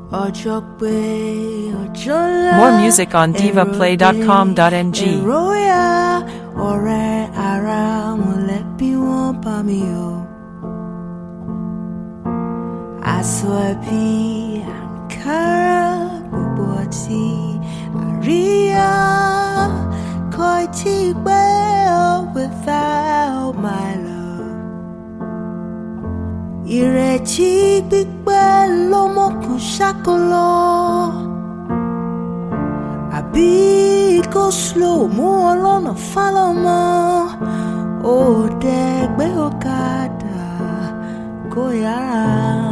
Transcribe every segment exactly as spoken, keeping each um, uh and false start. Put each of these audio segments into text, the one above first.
More music on diva play dot com dot n g. Aswapi Ankara Buboti Aria Koiti Bell without my love Irechi Big Bell Lomoko Shakolo Abi go slow more alone follow more Oh Degbe Okada Go Yara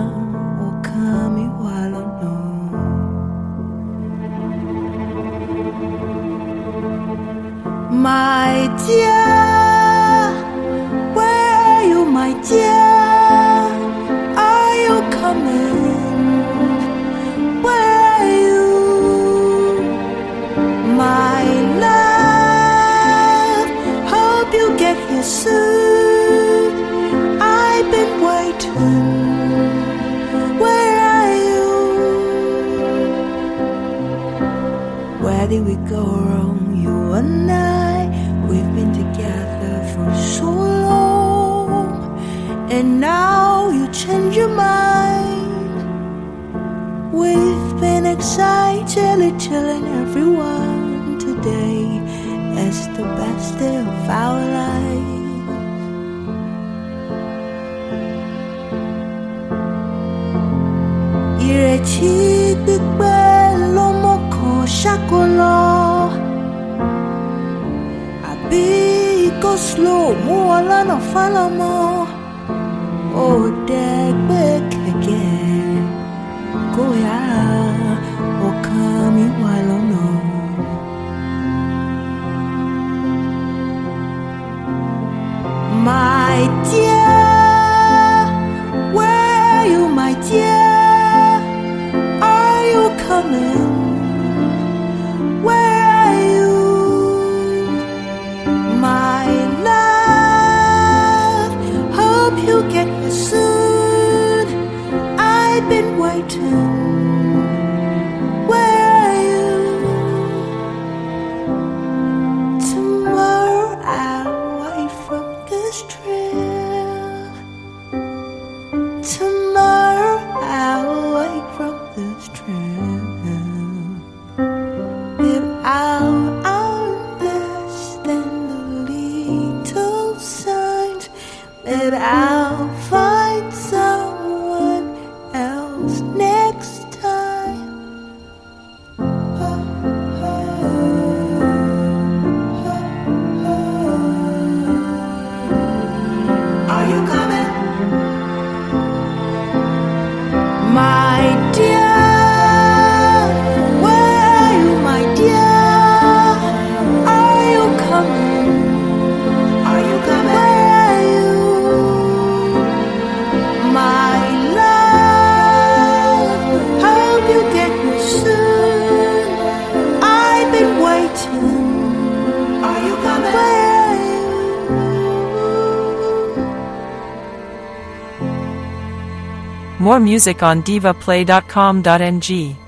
My dear, where are you, my dear? Are you coming? Where are you? My love, hope you get here soon. I've been waiting. Where are you? Where did we go wrong, you and I? We've been together for so long, and now you change your mind. We've been excitedly telling everyone today is the best day of our lives. Irechi gbigbe lomoko shakolo. Go slow, move along, no follow more. Oh, degbe keke, go ya, oh come you alone. My dear, where are you, my dear? Are you coming? Where are you? My love, hope you get here soon. I've been waiting. Where are you? Tomorrow I'll wait from this trail. Tomorrow I'll wait from this trail. If I'll that I'll find someone else next time. Are you coming? My dear, where are you, my dear? Are you coming? Are you coming? More music on diva play dot com dot n g.